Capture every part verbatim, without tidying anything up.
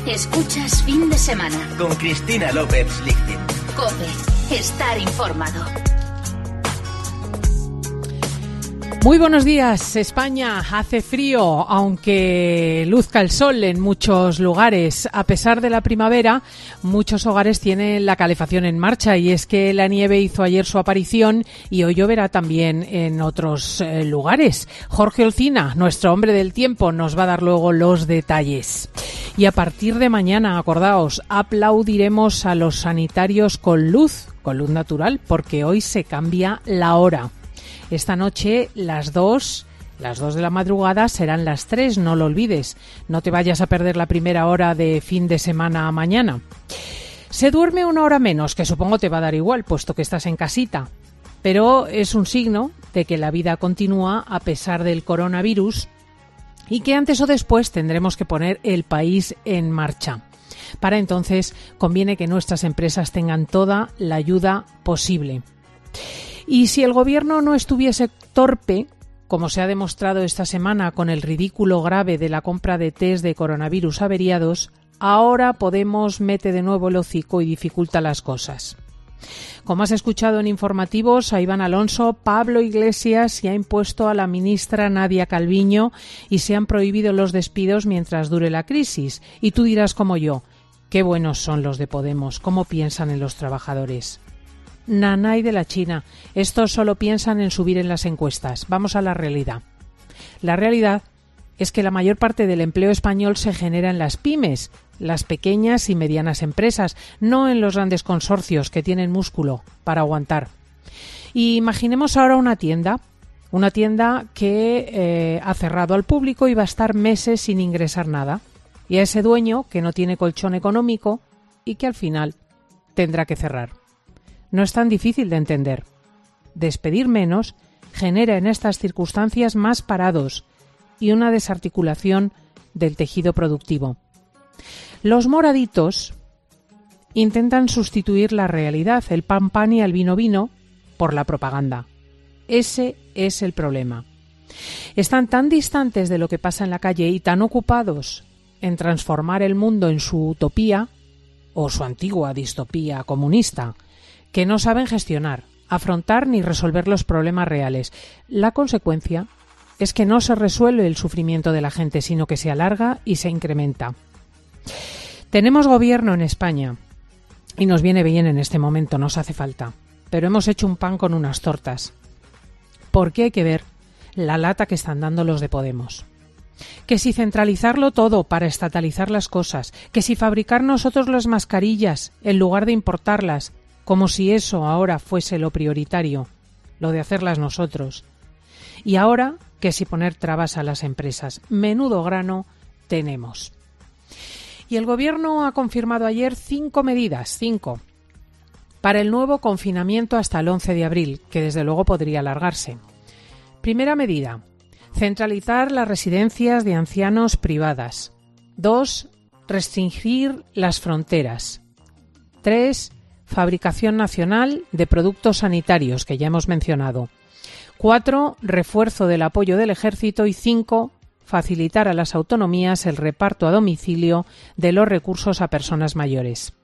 Escuchas Fin de Semana con Cristina López Lichting. COPE. Estar informado. Muy buenos días, España. Hace frío, aunque luzca el sol en muchos lugares. A pesar de la primavera, muchos hogares tienen la calefacción en marcha, y es que la nieve hizo ayer su aparición y hoy lloverá también en otros eh, lugares. Jorge Olcina, nuestro hombre del tiempo, nos va a dar luego los detalles. Y a partir de mañana, acordaos, aplaudiremos a los sanitarios con luz, con luz natural, porque hoy se cambia la hora. Esta noche las dos, las dos de la madrugada serán las tres, no lo olvides. No te vayas a perder la primera hora de fin de semana mañana. Se duerme una hora menos, que supongo te va a dar igual, puesto que estás en casita. Pero es un signo de que la vida continúa a pesar del coronavirus y que antes o después tendremos que poner el país en marcha. Para entonces conviene que nuestras empresas tengan toda la ayuda posible. Y si el gobierno no estuviese torpe, como se ha demostrado esta semana con el ridículo grave de la compra de test de coronavirus averiados, ahora Podemos mete de nuevo el hocico y dificulta las cosas. Como has escuchado en informativos, a Iván Alonso, Pablo Iglesias se ha impuesto a la ministra Nadia Calviño y se han prohibido los despidos mientras dure la crisis. Y tú dirás como yo, qué buenos son los de Podemos, cómo piensan en los trabajadores. Nanay de la China, estos solo piensan en subir en las encuestas. Vamos a la realidad. La realidad es que la mayor parte del empleo español se genera en las pymes, las pequeñas y medianas empresas, no en los grandes consorcios que tienen músculo para aguantar. Y imaginemos ahora una tienda, una tienda que eh, ha cerrado al público y va a estar meses sin ingresar nada. Y a ese dueño que no tiene colchón económico y que al final tendrá que cerrar. No es tan difícil de entender. Despedir menos genera en estas circunstancias más parados y una desarticulación del tejido productivo. Los moraditos intentan sustituir la realidad, el pan pan y el vino vino, por la propaganda. Ese es el problema. Están tan distantes de lo que pasa en la calle y tan ocupados en transformar el mundo en su utopía o su antigua distopía comunista, que no saben gestionar, afrontar ni resolver los problemas reales. La consecuencia es que no se resuelve el sufrimiento de la gente, sino que se alarga y se incrementa. Tenemos gobierno en España y nos viene bien en este momento, nos hace falta, pero hemos hecho un pan con unas tortas. Porque hay que ver la lata que están dando los de Podemos. Que si centralizarlo todo para estatalizar las cosas, que si fabricar nosotros las mascarillas en lugar de importarlas, como si eso ahora fuese lo prioritario, lo de hacerlas nosotros. Y ahora que si poner trabas a las empresas. Menudo grano tenemos. Y el Gobierno ha confirmado ayer cinco medidas, cinco, para el nuevo confinamiento hasta el once de abril, que desde luego podría alargarse. Primera medida, centralizar las residencias de ancianos privadas. Dos, restringir las fronteras. Tres, fabricación nacional de productos sanitarios, que ya hemos mencionado. Cuatro, refuerzo del apoyo del ejército. Y cinco, facilitar a las autonomías el reparto a domicilio de los recursos a personas mayores.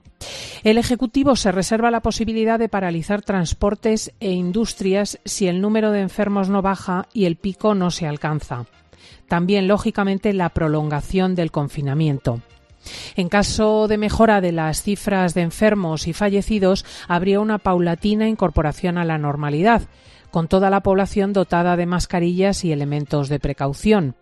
El Ejecutivo se reserva la posibilidad de paralizar transportes e industrias si el número de enfermos no baja y el pico no se alcanza. También, lógicamente, la prolongación del confinamiento. En caso de mejora de las cifras de enfermos y fallecidos, habría una paulatina incorporación a la normalidad, con toda la población dotada de mascarillas y elementos de precaución.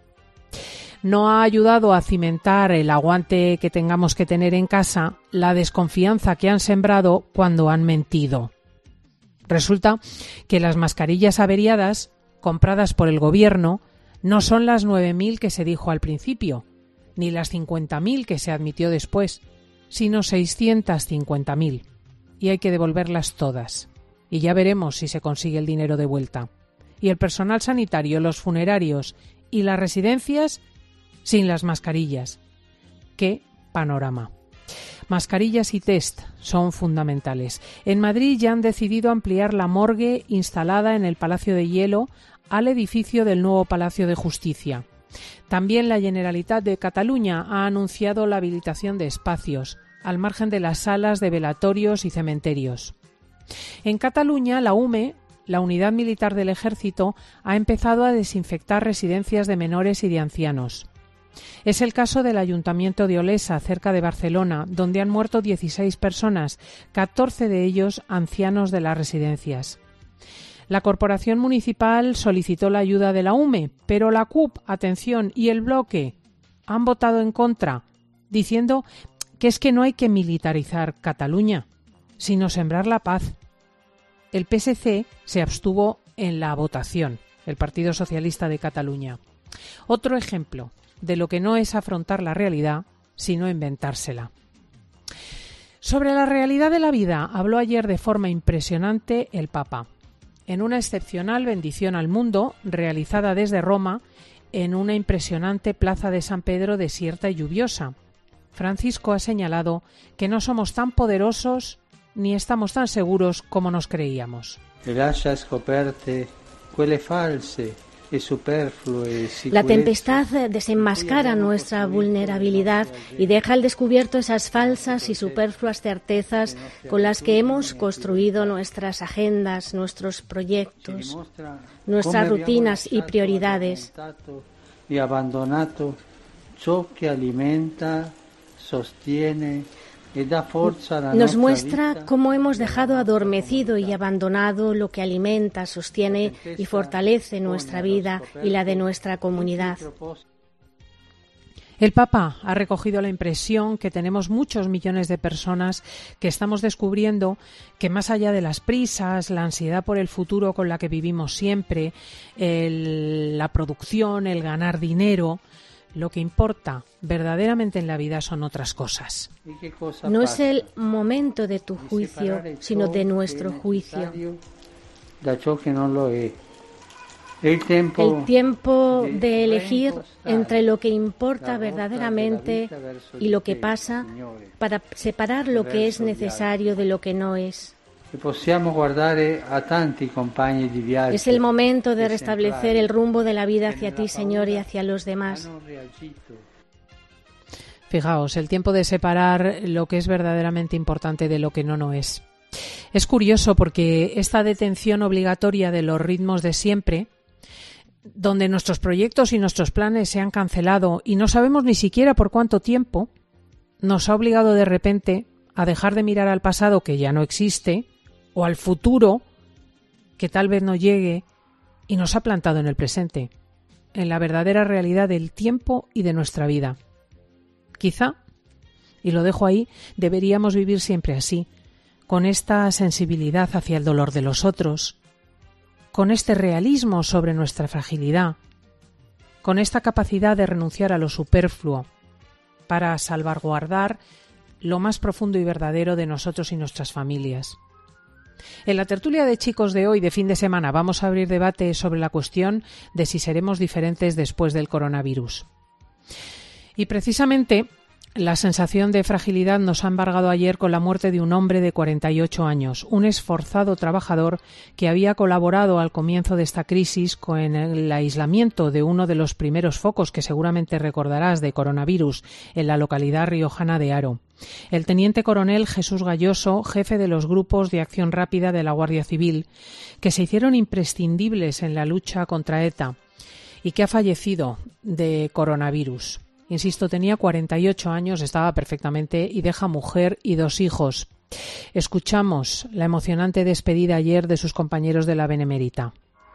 No ha ayudado a cimentar el aguante que tengamos que tener en casa la desconfianza que han sembrado cuando han mentido. Resulta que las mascarillas averiadas, compradas por el Gobierno, no son las nueve mil que se dijo al principio, ni las cincuenta mil que se admitió después, sino seiscientas cincuenta mil. Y hay que devolverlas todas. Y ya veremos si se consigue el dinero de vuelta. Y el personal sanitario, los funerarios y las residencias sin las mascarillas. ¡Qué panorama! Mascarillas y test son fundamentales. En Madrid ya han decidido ampliar la morgue instalada en el Palacio de Hielo al edificio del nuevo Palacio de Justicia. También la Generalitat de Cataluña ha anunciado la habilitación de espacios, al margen de las salas de velatorios y cementerios. En Cataluña, la U M E, la Unidad Militar del Ejército, ha empezado a desinfectar residencias de menores y de ancianos. Es el caso del Ayuntamiento de Olesa, cerca de Barcelona, donde han muerto dieciséis personas, catorce de ellos ancianos de las residencias. La Corporación Municipal solicitó la ayuda de la U M E, pero la C U P, atención, y el Bloque han votado en contra, diciendo que es que no hay que militarizar Cataluña, sino sembrar la paz. El P S C se abstuvo en la votación, el Partido Socialista de Cataluña. Otro ejemplo de lo que no es afrontar la realidad, sino inventársela. Sobre la realidad de la vida habló ayer de forma impresionante el Papa, en una excepcional bendición al mundo realizada desde Roma en una impresionante plaza de San Pedro desierta y lluviosa. Francisco ha señalado que no somos tan poderosos ni estamos tan seguros como nos creíamos. La tempestad desenmascara nuestra vulnerabilidad y deja al descubierto esas falsas y superfluas certezas con las que hemos construido nuestras agendas, nuestros proyectos, nuestras rutinas y prioridades. Y abandonado ciò que alimenta, sostiene y da fuerza a la Nos muestra cómo hemos dejado adormecido y abandonado lo que alimenta, sostiene y fortalece nuestra vida y la de nuestra comunidad. El Papa ha recogido la impresión que tenemos muchos millones de personas que estamos descubriendo que más allá de las prisas, la ansiedad por el futuro con la que vivimos siempre, el, la producción, el ganar dinero, lo que importa verdaderamente en la vida son otras cosas. No es el momento de tu juicio, sino de nuestro juicio. El tiempo de elegir entre lo que importa verdaderamente y lo que pasa para separar lo que es necesario de lo que no es. Es el momento de restablecer el rumbo de la vida hacia ti, Señor, y hacia los demás. Fijaos, el tiempo de separar lo que es verdaderamente importante de lo que no no es. Es curioso porque esta detención obligatoria de los ritmos de siempre, donde nuestros proyectos y nuestros planes se han cancelado y no sabemos ni siquiera por cuánto tiempo, nos ha obligado de repente a dejar de mirar al pasado que ya no existe o al futuro que tal vez no llegue y nos ha plantado en el presente, en la verdadera realidad del tiempo y de nuestra vida. Quizá, y lo dejo ahí, deberíamos vivir siempre así, con esta sensibilidad hacia el dolor de los otros, con este realismo sobre nuestra fragilidad, con esta capacidad de renunciar a lo superfluo para salvaguardar lo más profundo y verdadero de nosotros y nuestras familias. En la tertulia de chicos de hoy, de fin de semana, vamos a abrir debate sobre la cuestión de si seremos diferentes después del coronavirus. Y precisamente la sensación de fragilidad nos ha embargado ayer con la muerte de un hombre de cuarenta y ocho años, un esforzado trabajador que había colaborado al comienzo de esta crisis con el aislamiento de uno de los primeros focos que seguramente recordarás de coronavirus en la localidad riojana de Haro. El teniente coronel Jesús Galloso, jefe de los grupos de acción rápida de la Guardia Civil, que se hicieron imprescindibles en la lucha contra ETA y que ha fallecido de coronavirus. Insisto, tenía cuarenta y ocho años, estaba perfectamente y deja mujer y dos hijos. Escuchamos la emocionante despedida ayer de sus compañeros de la Benemérita.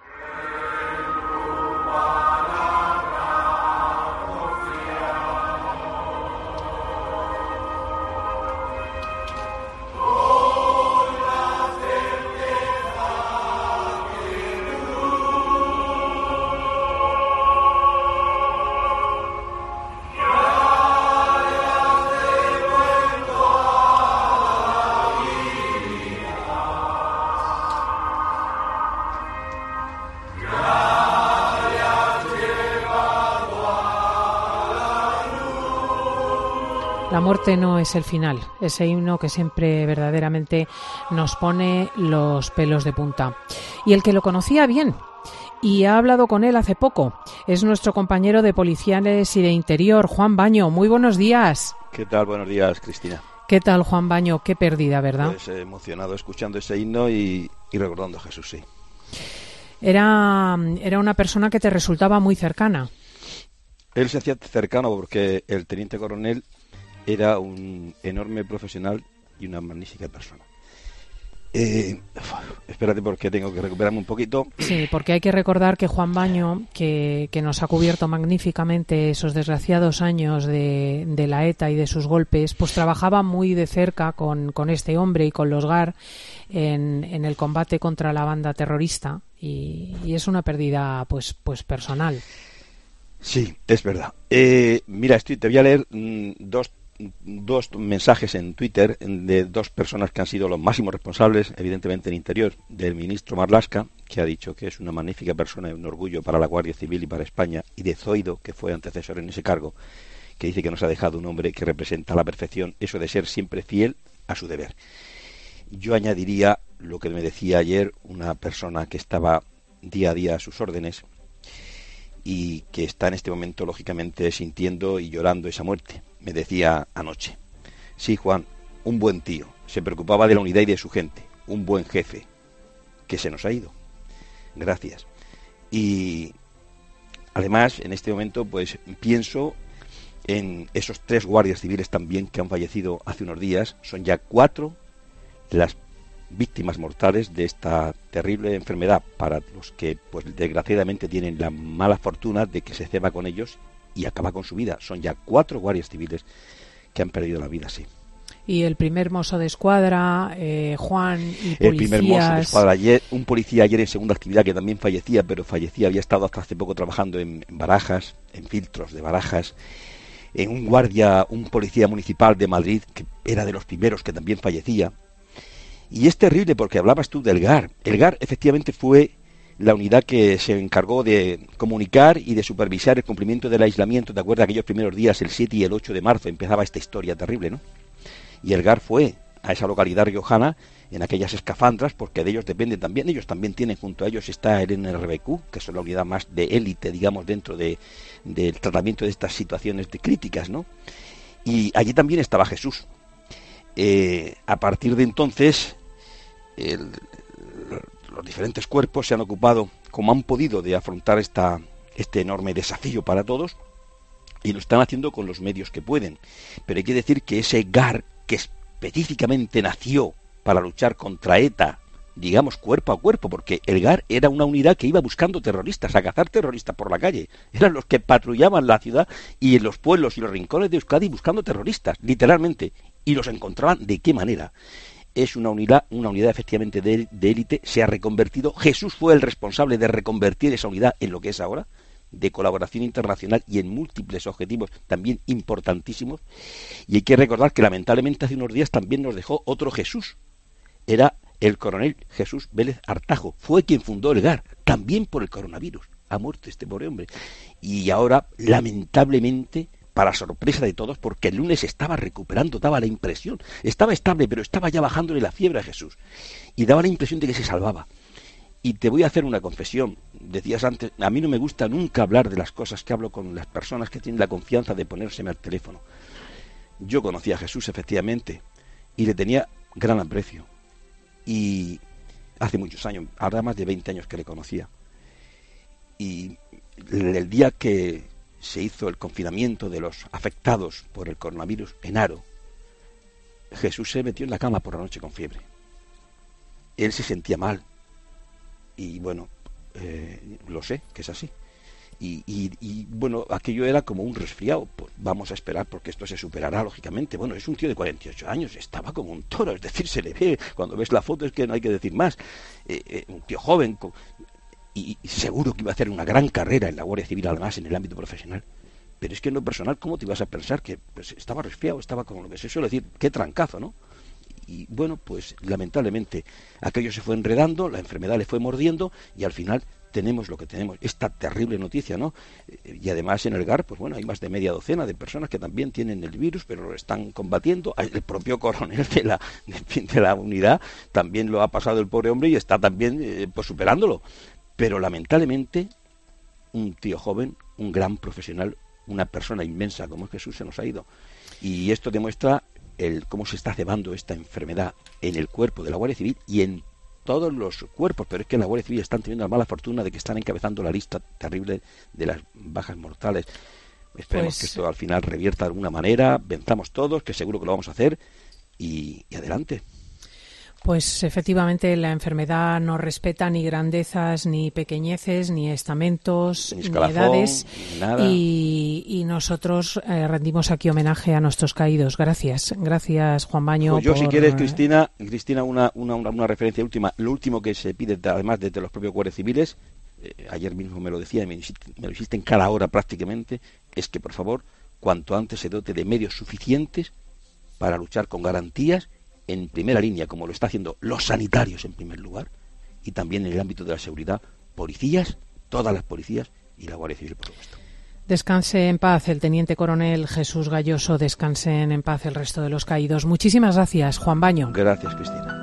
La muerte no es el final, ese himno que siempre verdaderamente nos pone los pelos de punta. Y el que lo conocía bien y ha hablado con él hace poco. Es nuestro compañero de Policiales y de Interior, Juan Baño. Muy buenos días. ¿Qué tal? Buenos días, Cristina. ¿Qué tal, Juan Baño? Qué pérdida, ¿verdad? Pues eh, emocionado escuchando ese himno y, y recordando a Jesús, sí. Era, era una persona que te resultaba muy cercana. Él se hacía cercano porque el teniente coronel era un enorme profesional y una magnífica persona. Eh, espérate porque tengo que recuperarme un poquito. Sí, porque hay que recordar que Juan Baño, que, que nos ha cubierto magníficamente esos desgraciados años de, de la ETA y de sus golpes, pues trabajaba muy de cerca con, con este hombre y con los G A R en, en el combate contra la banda terrorista y, y es una pérdida pues, pues personal. Sí, es verdad. Eh, mira, estoy, te voy a leer mmm, dos dos mensajes en Twitter de dos personas que han sido los máximos responsables, evidentemente en Interior, del ministro Marlaska, que ha dicho que es una magnífica persona y un orgullo para la Guardia Civil y para España, y de Zoido, que fue antecesor en ese cargo, que dice que nos ha dejado un hombre que representa a la perfección eso de ser siempre fiel a su deber. Yo añadiría lo que me decía ayer una persona que estaba día a día a sus órdenes y que está en este momento lógicamente sintiendo y llorando esa muerte. Me decía anoche: sí, Juan, un buen tío, se preocupaba de la unidad y de su gente, un buen jefe, que se nos ha ido. Gracias. Y además, en este momento, pues pienso en esos tres guardias civiles también que han fallecido hace unos días. Son ya cuatro las víctimas mortales de esta terrible enfermedad, para los que, pues desgraciadamente, tienen la mala fortuna de que se ceba con ellos y acaba con su vida. Son ya cuatro guardias civiles que han perdido la vida, sí. Y el primer mozo de escuadra, eh, Juan, y policías... El primer mozo de escuadra, ayer, un policía ayer en segunda actividad que también fallecía, pero fallecía, había estado hasta hace poco trabajando en, en Barajas, en filtros de Barajas, en un guardia, un policía municipal de Madrid, que era de los primeros que también fallecía. Y es terrible porque hablabas tú del G A R. El G A R efectivamente fue la unidad que se encargó de comunicar y de supervisar el cumplimiento del aislamiento. ¿Te acuerdas aquellos primeros días, el siete y el ocho de marzo, empezaba esta historia terrible, ¿no? Y el G A R fue a esa localidad riojana en aquellas escafandras, porque de ellos depende también. Ellos también tienen, junto a ellos está el N R B Q, que es la unidad más de élite, digamos, dentro de, del tratamiento de estas situaciones de críticas, ¿no? Y allí también estaba Jesús. Eh, a partir de entonces, el, los diferentes cuerpos se han ocupado, como han podido, de afrontar esta, este enorme desafío para todos, y lo están haciendo con los medios que pueden. Pero hay que decir que ese G A R, que específicamente nació para luchar contra ETA, digamos cuerpo a cuerpo, porque el G A R era una unidad que iba buscando terroristas, a cazar terroristas por la calle. Eran los que patrullaban la ciudad y en los pueblos y los rincones de Euskadi buscando terroristas, literalmente, y los encontraban. ¿De qué manera? Es una unidad, una unidad efectivamente de, de élite, se ha reconvertido. Jesús fue el responsable de reconvertir esa unidad en lo que es ahora, de colaboración internacional y en múltiples objetivos también importantísimos. Y hay que recordar que lamentablemente hace unos días también nos dejó otro Jesús. Era el coronel Jesús Vélez Artajo, fue quien fundó el G A R, también por el coronavirus. Ha muerto este pobre hombre. Y ahora, lamentablemente, para sorpresa de todos, porque el lunes estaba recuperando, daba la impresión, estaba estable, pero estaba ya bajándole la fiebre a Jesús, y daba la impresión de que se salvaba. Y te voy a hacer una confesión. Decías antes, a mí no me gusta nunca hablar de las cosas que hablo con las personas que tienen la confianza de ponérseme al teléfono. Yo conocí a Jesús, efectivamente, y le tenía gran aprecio. Y hace muchos años, ahora más de veinte años que le conocía. Y el día que se hizo el confinamiento de los afectados por el coronavirus en Haro, Jesús se metió en la cama por la noche con fiebre. Él se sentía mal. Y bueno, eh, lo sé, que es así. Y, y, y bueno, aquello era como un resfriado. Pues vamos a esperar porque esto se superará, lógicamente. Bueno, es un tío de cuarenta y ocho años, estaba como un toro, es decir, se le ve, cuando ves la foto es que no hay que decir más. Eh, eh, un tío joven, con, y, y seguro que iba a hacer una gran carrera en la Guardia Civil, además, en el ámbito profesional. Pero es que en lo personal, ¿cómo te ibas a pensar que pues, estaba resfriado, estaba como lo que se suele decir, qué trancazo, ¿no? Y bueno, pues lamentablemente aquello se fue enredando, la enfermedad le fue mordiendo y al final tenemos lo que tenemos, esta terrible noticia, ¿no? Y además en el G A R, pues bueno, hay más de media docena de personas que también tienen el virus, pero lo están combatiendo. El propio coronel de la, de la unidad también lo ha pasado el pobre hombre y está también eh, pues superándolo. pero lamentablemente un tío joven, un gran profesional, una persona inmensa como es Jesús se nos ha ido. Y esto demuestra el cómo se está cebando esta enfermedad en el cuerpo de la Guardia Civil y en todos los cuerpos, pero es que en la Guardia Civil están teniendo la mala fortuna de que están encabezando la lista terrible de las bajas mortales. Esperemos pues... que esto al final revierta de alguna manera, venzamos todos, que seguro que lo vamos a hacer, y, y adelante. Pues efectivamente la enfermedad no respeta ni grandezas, ni pequeñeces, ni estamentos, ni, escalafón, ni edades. Ni nada. Y, y nosotros eh, rendimos aquí homenaje a nuestros caídos. Gracias, gracias Juan Baño. Pues yo por... si quieres, Cristina, Cristina una, una, una referencia última. Lo último que se pide, además desde los propios guardias civiles, eh, ayer mismo me lo decía, me, me lo hiciste en cada hora prácticamente, es que por favor, cuanto antes se dote de medios suficientes para luchar con garantías en primera línea, como lo está haciendo los sanitarios en primer lugar, y también en el ámbito de la seguridad, policías, todas las policías y la Guardia Civil, por supuesto. Descanse en paz el teniente coronel Jesús Galloso, descansen en paz el resto de los caídos. Muchísimas gracias, Juan Baño. Gracias, Cristina.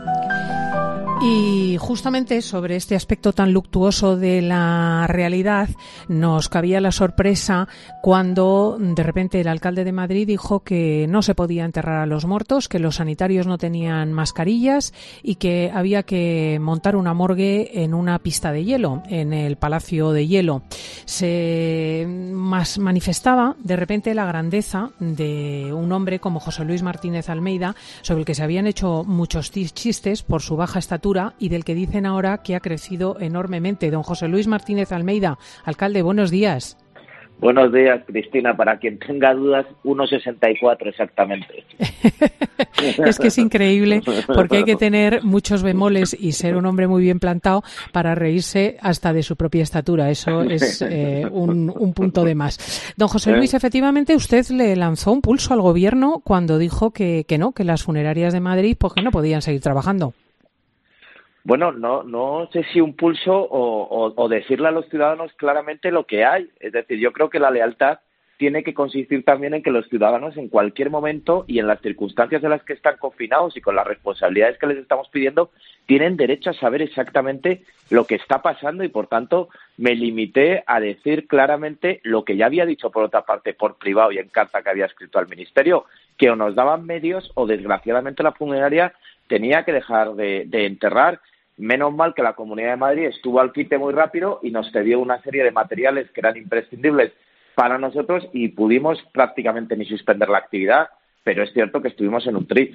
Y justamente sobre este aspecto tan luctuoso de la realidad nos cabía la sorpresa cuando de repente el alcalde de Madrid dijo que no se podía enterrar a los muertos, que los sanitarios no tenían mascarillas y que había que montar una morgue en una pista de hielo, en el Palacio de Hielo. Se más manifestaba de repente la grandeza de un hombre como José Luis Martínez Almeida, sobre el que se habían hecho muchos chistes por su baja estatura y del que dicen ahora que ha crecido enormemente. Don José Luis Martínez Almeida, alcalde, buenos días. Buenos días, Cristina. Para quien tenga dudas, uno sesenta y cuatro exactamente. Es que es increíble, porque hay que tener muchos bemoles y ser un hombre muy bien plantado para reírse hasta de su propia estatura. Eso es eh, un, un punto de más. Don José Luis, efectivamente, usted le lanzó un pulso al gobierno cuando dijo que, que no, que las funerarias de Madrid pues que no podían seguir trabajando. Bueno, no no sé si un pulso o, o, o decirle a los ciudadanos claramente lo que hay. Es decir, yo creo que la lealtad tiene que consistir también en que los ciudadanos en cualquier momento y en las circunstancias en las que están confinados y con las responsabilidades que les estamos pidiendo, tienen derecho a saber exactamente lo que está pasando y, por tanto, me limité a decir claramente lo que ya había dicho, por otra parte, por privado y en carta que había escrito al Ministerio, que o nos daban medios o, desgraciadamente, la funeraria tenía que dejar de, de enterrar. Menos mal que la Comunidad de Madrid estuvo al quite muy rápido y nos cedió una serie de materiales que eran imprescindibles para nosotros y pudimos prácticamente ni suspender la actividad, pero es cierto que estuvimos en un tris.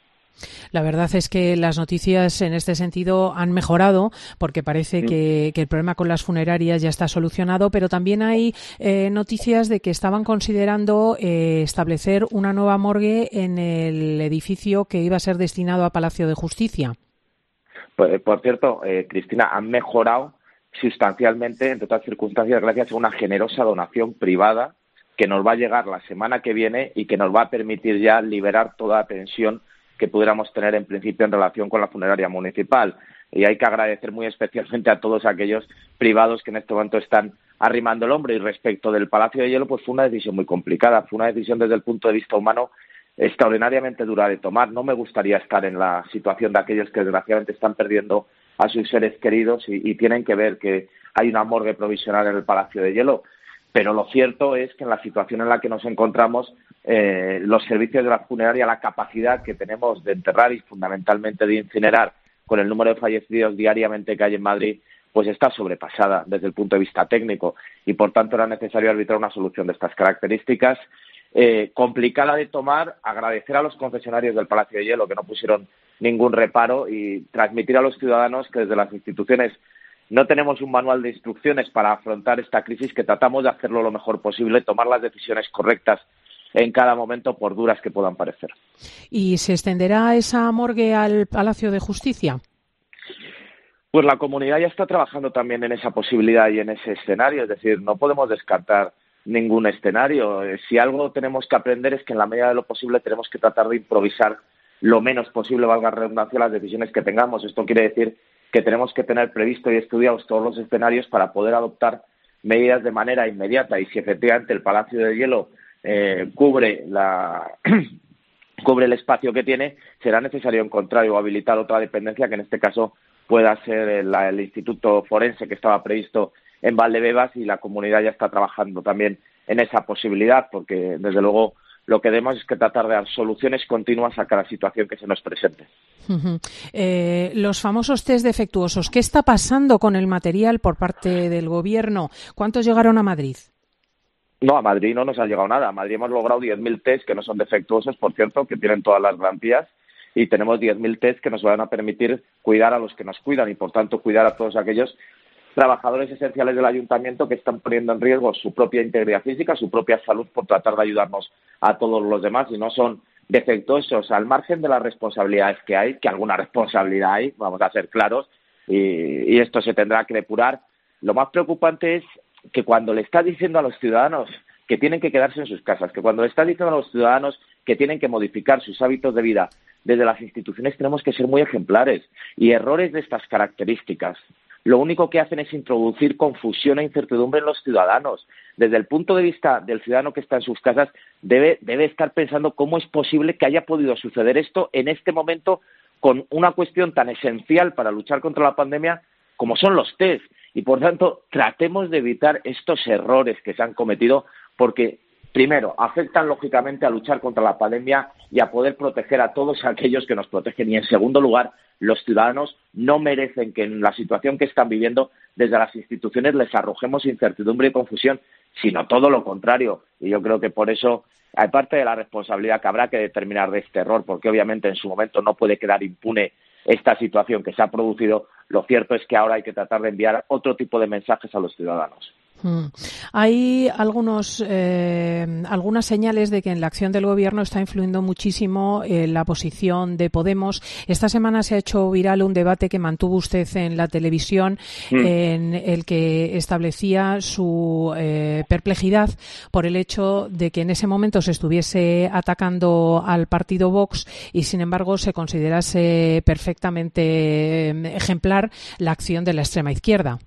La verdad es que las noticias en este sentido han mejorado porque parece sí. que, que el problema con las funerarias ya está solucionado, pero también hay eh, noticias de que estaban considerando eh, establecer una nueva morgue en el edificio que iba a ser destinado a Palacio de Justicia. Por, por cierto, eh, Cristina, han mejorado sustancialmente, entre otras circunstancias, gracias a una generosa donación privada que nos va a llegar la semana que viene y que nos va a permitir ya liberar toda la tensión que pudiéramos tener en principio en relación con la funeraria municipal. Y hay que agradecer muy especialmente a todos aquellos privados que en este momento están arrimando el hombro. Y respecto del Palacio de Hielo, pues fue una decisión muy complicada, fue una decisión desde el punto de vista humano extraordinariamente dura de tomar. No me gustaría estar en la situación de aquellos que desgraciadamente están perdiendo a sus seres queridos y, y tienen que ver que hay una morgue provisional en el Palacio de Hielo. Pero lo cierto es que en la situación en la que nos encontramos, eh, los servicios de la funeraria, la capacidad que tenemos de enterrar y fundamentalmente de incinerar con el número de fallecidos diariamente que hay en Madrid, pues está sobrepasada desde el punto de vista técnico y por tanto era necesario arbitrar una solución de estas características. Eh, complicada de tomar, agradecer a los concesionarios del Palacio de Hielo que no pusieron ningún reparo y transmitir a los ciudadanos que desde las instituciones no tenemos un manual de instrucciones para afrontar esta crisis, que tratamos de hacerlo lo mejor posible, tomar las decisiones correctas en cada momento, por duras que puedan parecer. ¿Y se extenderá esa morgue al Palacio de Justicia? Pues la comunidad ya está trabajando también en esa posibilidad y en ese escenario, es decir, no podemos descartar ningún escenario. Si algo tenemos que aprender es que en la medida de lo posible tenemos que tratar de improvisar lo menos posible, valga la redundancia, las decisiones que tengamos. Esto quiere decir que tenemos que tener previsto y estudiados todos los escenarios para poder adoptar medidas de manera inmediata. Y si efectivamente el Palacio de Hielo eh, cubre la cubre el espacio que tiene, será necesario encontrar o habilitar otra dependencia, que en este caso pueda ser el, el Instituto Forense que estaba previsto en Valdebebas, y la comunidad ya está trabajando también en esa posibilidad, porque desde luego lo que debemos es que tratar de dar soluciones continuas a cada situación que se nos presente. Uh-huh. Eh, los famosos test defectuosos, ¿qué está pasando con el material por parte del Gobierno? ¿Cuántos llegaron a Madrid? No, a Madrid no nos ha llegado nada. A Madrid hemos logrado diez mil test que no son defectuosos, por cierto, que tienen todas las garantías, y tenemos diez mil test que nos van a permitir cuidar a los que nos cuidan y, por tanto, cuidar a todos aquellos trabajadores esenciales del ayuntamiento que están poniendo en riesgo su propia integridad física, su propia salud, por tratar de ayudarnos a todos los demás, y no son defectuosos, al margen de las responsabilidades que hay, que alguna responsabilidad hay, vamos a ser claros, y, y esto se tendrá que depurar. Lo más preocupante es que cuando le está diciendo a los ciudadanos que tienen que quedarse en sus casas, que cuando le está diciendo a los ciudadanos que tienen que modificar sus hábitos de vida, desde las instituciones tenemos que ser muy ejemplares, y errores de estas características lo único que hacen es introducir confusión e incertidumbre en los ciudadanos. Desde el punto de vista del ciudadano que está en sus casas, debe, debe estar pensando cómo es posible que haya podido suceder esto en este momento con una cuestión tan esencial para luchar contra la pandemia como son los test. Y, por tanto, tratemos de evitar estos errores que se han cometido, porque, primero, afectan lógicamente a luchar contra la pandemia y a poder proteger a todos aquellos que nos protegen. Y, en segundo lugar, los ciudadanos no merecen que en la situación que están viviendo desde las instituciones les arrojemos incertidumbre y confusión, sino todo lo contrario. Y yo creo que por eso, aparte de la responsabilidad que habrá que determinar de este error, porque obviamente en su momento no puede quedar impune esta situación que se ha producido, lo cierto es que ahora hay que tratar de enviar otro tipo de mensajes a los ciudadanos. Hmm. Hay algunos, eh, algunas señales de que en la acción del Gobierno está influyendo muchísimo eh, la posición de Podemos. Esta semana se ha hecho viral un debate que mantuvo usted en la televisión, mm. en el que establecía su eh, perplejidad por el hecho de que en ese momento se estuviese atacando al partido Vox y, sin embargo, se considerase perfectamente ejemplar la acción de la extrema izquierda.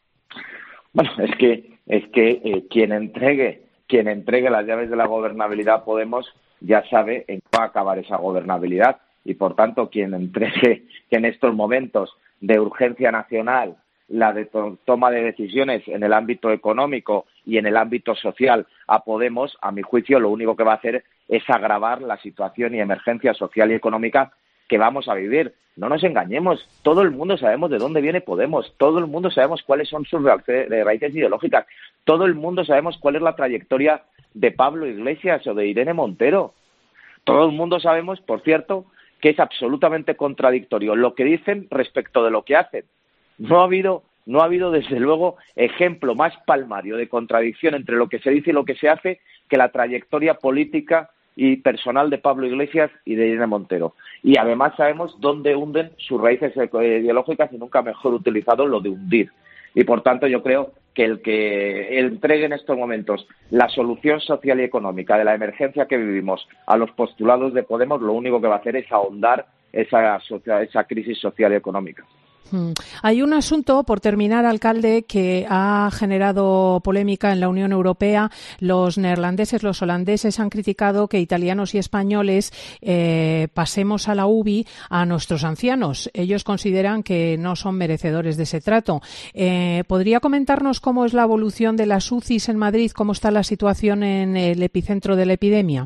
Bueno, es que es que eh, quien entregue quien entregue las llaves de la gobernabilidad a Podemos ya sabe en qué va a acabar esa gobernabilidad, y por tanto quien entregue en estos momentos de urgencia nacional la de to- toma de decisiones en el ámbito económico y en el ámbito social a Podemos, a mi juicio lo único que va a hacer es agravar la situación y emergencia social y económica que vamos a vivir. No nos engañemos, todo el mundo sabemos de dónde viene Podemos, todo el mundo sabemos cuáles son sus raíces ideológicas, todo el mundo sabemos cuál es la trayectoria de Pablo Iglesias o de Irene Montero. Todo el mundo sabemos, por cierto, que es absolutamente contradictorio lo que dicen respecto de lo que hacen. No ha habido, no ha habido desde luego ejemplo más palmario de contradicción entre lo que se dice y lo que se hace que la trayectoria política y personal de Pablo Iglesias y de Irene Montero. Y además sabemos dónde hunden sus raíces ideológicas, y nunca mejor utilizado lo de hundir. Y por tanto yo creo que el que entregue en estos momentos la solución social y económica de la emergencia que vivimos a los postulados de Podemos, lo único que va a hacer es ahondar esa, esa crisis social y económica. Hmm. Hay un asunto, por terminar, alcalde, que ha generado polémica en la Unión Europea. Los neerlandeses, los holandeses han criticado que italianos y españoles eh, pasemos a la U B I a nuestros ancianos. Ellos consideran que no son merecedores de ese trato. Eh, ¿Podría comentarnos cómo es la evolución de las U C Is en Madrid? ¿Cómo está la situación en el epicentro de la epidemia?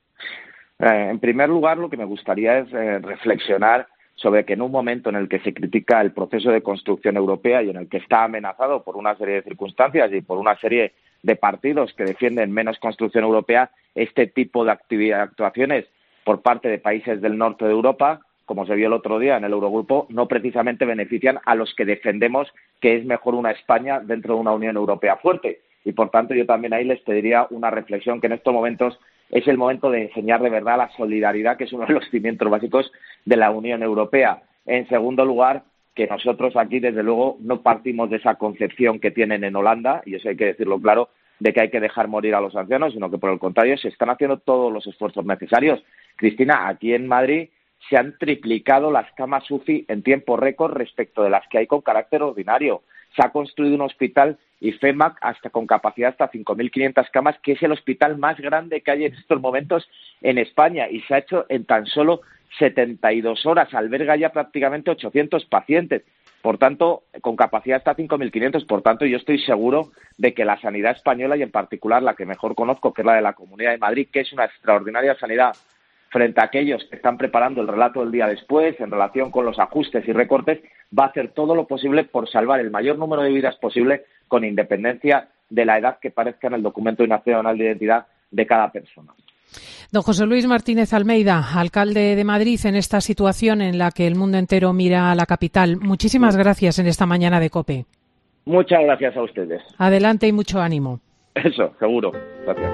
Eh, en primer lugar, lo que me gustaría es eh, reflexionar sobre que en un momento en el que se critica el proceso de construcción europea y en el que está amenazado por una serie de circunstancias y por una serie de partidos que defienden menos construcción europea, este tipo de actividad, actuaciones por parte de países del norte de Europa, como se vio el otro día en el Eurogrupo, no precisamente benefician a los que defendemos que es mejor una España dentro de una Unión Europea fuerte. Y, por tanto, yo también ahí les pediría una reflexión, que en estos momentos es el momento de enseñar de verdad la solidaridad, que es uno de los cimientos básicos de la Unión Europea. En segundo lugar, que nosotros aquí, desde luego, no partimos de esa concepción que tienen en Holanda, y eso hay que decirlo claro, de que hay que dejar morir a los ancianos, sino que, por el contrario, se están haciendo todos los esfuerzos necesarios. Cristina, aquí en Madrid se han triplicado las camas U C I en tiempo récord respecto de las que hay con carácter ordinario. Se ha construido un hospital I F E M A C hasta con capacidad hasta cinco mil quinientas camas, que es el hospital más grande que hay en estos momentos en España, y se ha hecho en tan solo setenta y dos horas, alberga ya prácticamente ochocientos pacientes. Por tanto, con capacidad hasta cinco mil quinientos. Por tanto, yo estoy seguro de que la sanidad española, y en particular la que mejor conozco, que es la de la Comunidad de Madrid, que es una extraordinaria sanidad frente a aquellos que están preparando el relato del día después en relación con los ajustes y recortes, va a hacer todo lo posible por salvar el mayor número de vidas posible, con independencia de la edad que parezca en el documento nacional de identidad de cada persona. Don José Luis Martínez Almeida, alcalde de Madrid, en esta situación en la que el mundo entero mira a la capital, muchísimas gracias en esta mañana de COPE. Muchas gracias a ustedes. Adelante y mucho ánimo. Eso, seguro. Gracias.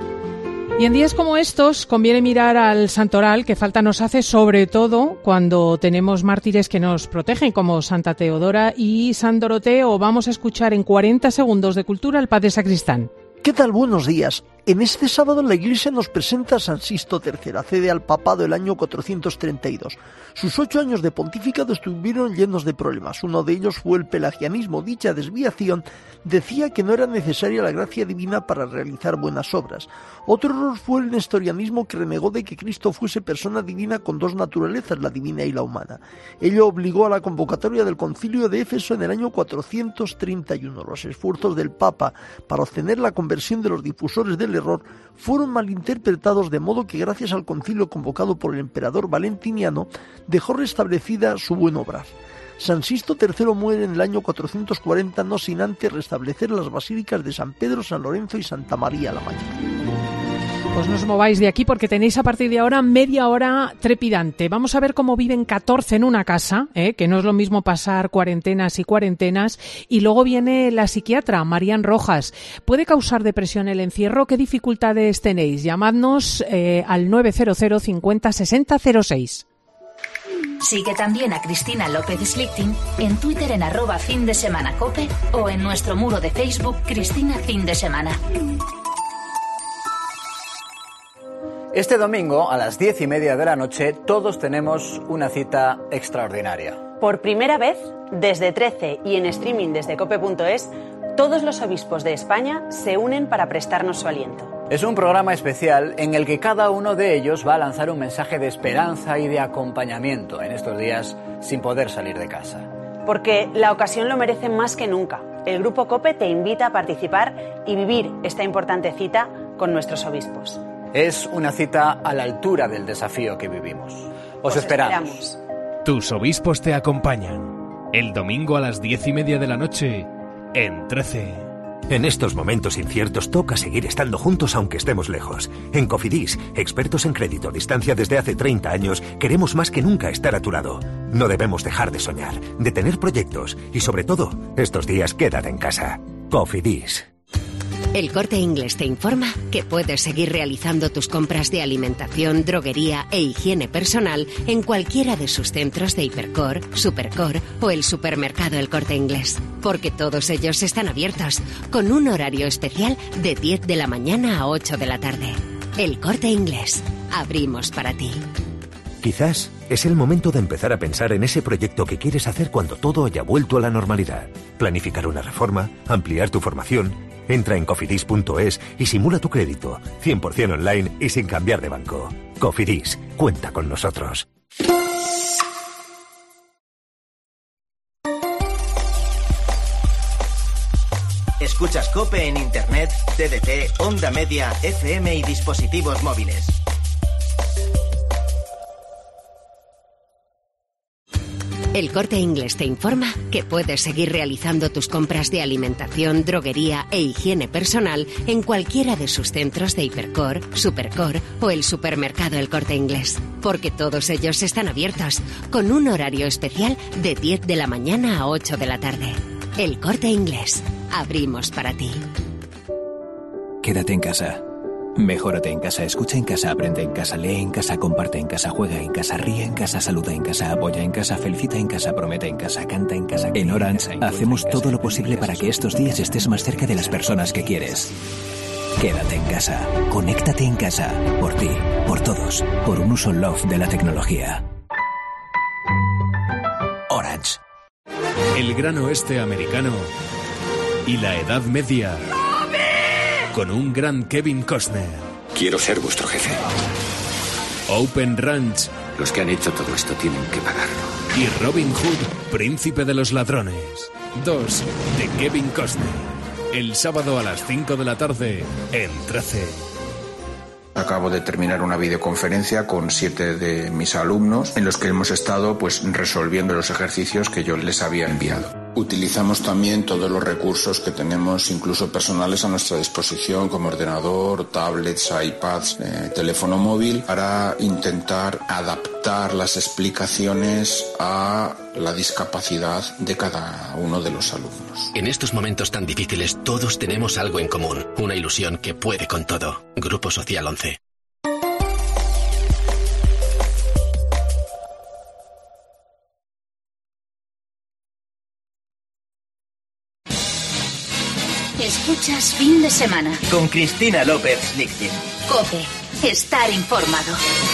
Y en días como estos conviene mirar al santoral, que falta nos hace, sobre todo cuando tenemos mártires que nos protegen, como Santa Teodora y San Doroteo. Vamos a escuchar en cuarenta segundos de cultura al padre sacristán. ¿Qué tal? Buenos días. En este sábado la Iglesia nos presenta a San Sisto tercero, accede al papado el año cuatrocientos treinta y dos. Sus ocho años de pontificado estuvieron llenos de problemas. Uno de ellos fue el pelagianismo. Dicha desviación decía que no era necesaria la gracia divina para realizar buenas obras. Otro error fue el nestorianismo, que renegó de que Cristo fuese persona divina con dos naturalezas, la divina y la humana. Ello obligó a la convocatoria del Concilio de Éfeso en el año cuatrocientos treinta y uno. Los esfuerzos del Papa para obtener la conversión de los difusores del error fueron malinterpretados, de modo que gracias al concilio convocado por el emperador Valentiniano dejó restablecida su buen obrar. San Sisto tercero muere en el año cuatrocientos cuarenta, no sin antes restablecer las basílicas de San Pedro, San Lorenzo y Santa María la Mayor. Pues no os mováis de aquí, porque tenéis a partir de ahora media hora trepidante. Vamos a ver cómo viven catorce en una casa, ¿eh? Que no es lo mismo pasar cuarentenas y cuarentenas. Y luego viene la psiquiatra, Marían Rojas. ¿Puede causar depresión el encierro? ¿Qué dificultades tenéis? Llamadnos eh, al nueve cero cero cincuenta sesenta cero seis. Sigue también a Cristina López Slichting en Twitter en arroba fin de semana cope o en nuestro muro de Facebook Cristina Fin de Semana. Este domingo, a las diez y media de la noche, todos tenemos una cita extraordinaria. Por primera vez, desde trece y en streaming desde cope punto es, todos los obispos de España se unen para prestarnos su aliento. Es un programa especial en el que cada uno de ellos va a lanzar un mensaje de esperanza y de acompañamiento en estos días sin poder salir de casa. Porque la ocasión lo merece más que nunca. El Grupo COPE te invita a participar y vivir esta importante cita con nuestros obispos. Es una cita a la altura del desafío que vivimos. Os, Os esperamos. esperamos. Tus obispos te acompañan. El domingo a las diez y media de la noche en trece. En estos momentos inciertos toca seguir estando juntos aunque estemos lejos. En Cofidis, expertos en crédito a distancia desde hace treinta años, queremos más que nunca estar a tu lado. No debemos dejar de soñar, de tener proyectos y, sobre todo, estos días quédate en casa. Cofidis. El Corte Inglés te informa que puedes seguir realizando tus compras de alimentación, droguería e higiene personal en cualquiera de sus centros de Hipercor, Supercor o el supermercado El Corte Inglés, porque todos ellos están abiertos, con un horario especial de diez de la mañana a ocho de la tarde. El Corte Inglés. Abrimos para ti. Quizás es el momento de empezar a pensar en ese proyecto que quieres hacer cuando todo haya vuelto a la normalidad. Planificar una reforma, ampliar tu formación. Entra en cofidis punto es y simula tu crédito, cien por ciento online y sin cambiar de banco. Cofidis, cuenta con nosotros. Escuchas COPE en Internet, T D T, Onda Media, F M y dispositivos móviles. El Corte Inglés te informa que puedes seguir realizando tus compras de alimentación, droguería e higiene personal en cualquiera de sus centros de Hipercor, Supercor o el supermercado El Corte Inglés, porque todos ellos están abiertos, con un horario especial de diez de la mañana a ocho de la tarde. El Corte Inglés. Abrimos para ti. Quédate en casa. Mejórate en casa, escucha en casa, aprende en casa, lee en casa, comparte en casa, juega en casa, ríe en casa, saluda en casa, apoya en casa, felicita en casa, promete en casa, canta en casa. En Orange hacemos todo lo posible para que estos días estés más cerca de las personas que quieres. Quédate en casa, conéctate en casa, por ti, por todos, por un uso love de la tecnología. Orange. El gran oeste americano y la Edad Media. Con un gran Kevin Costner. Quiero ser vuestro jefe. Open Ranch Los que han hecho todo esto tienen que pagarlo. Y Robin Hood, príncipe de los ladrones. dos de Kevin Costner. El sábado a las cinco de la tarde en trece. Acabo de terminar una videoconferencia con siete de mis alumnos en los que hemos estado pues resolviendo los ejercicios que yo les había enviado. Utilizamos también todos los recursos que tenemos, incluso personales, a nuestra disposición, como ordenador, tablets, iPads, eh, teléfono móvil, para intentar adaptar las explicaciones a la discapacidad de cada uno de los alumnos. En estos momentos tan difíciles, todos tenemos algo en común, una ilusión que puede con todo. Grupo Social once. Escuchas Fin de Semana. Con Cristina López Lichtin. COPE. Estar informado.